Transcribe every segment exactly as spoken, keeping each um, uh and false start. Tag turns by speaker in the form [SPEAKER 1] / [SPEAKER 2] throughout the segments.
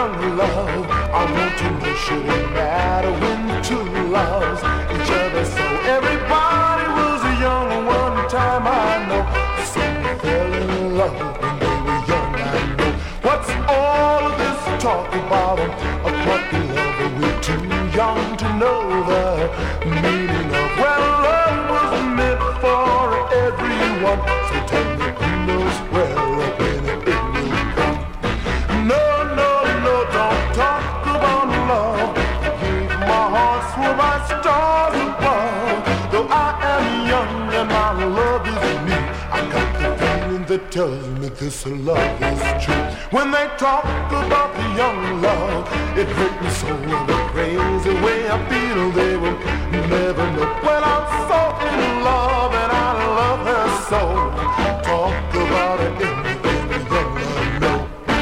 [SPEAKER 1] young love. I want to know, should it matter when two loves each other so? Everybody was a young one time, I know. Some fell in love when they were young, I know. What's all of this talk about a puppy lover? We're too young to know the meaning of, well, love was meant for everyone. So tell me, who knows where or when it will come? No, no, no, don't talk about love. Gave my heart, swore my stars above. Though I am young and my love is me, I got the feeling that tells me this love is true. When they talk about the young love, it hurt me so in the crazy way I feel. They will never know. Well, I'm so in love and I love her so. Talk about it, anything the young love know.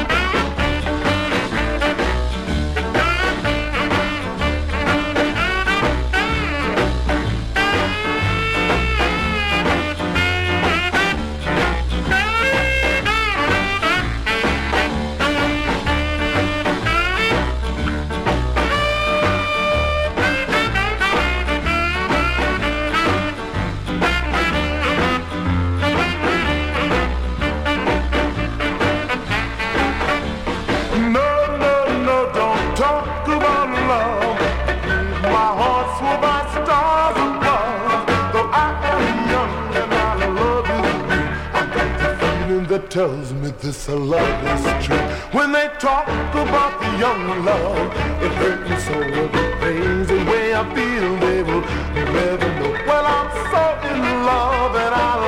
[SPEAKER 1] That tells me this love is true. When they talk about the young love, it hurt me so the crazy way I feel. They will never know. Well, I'm so in love and I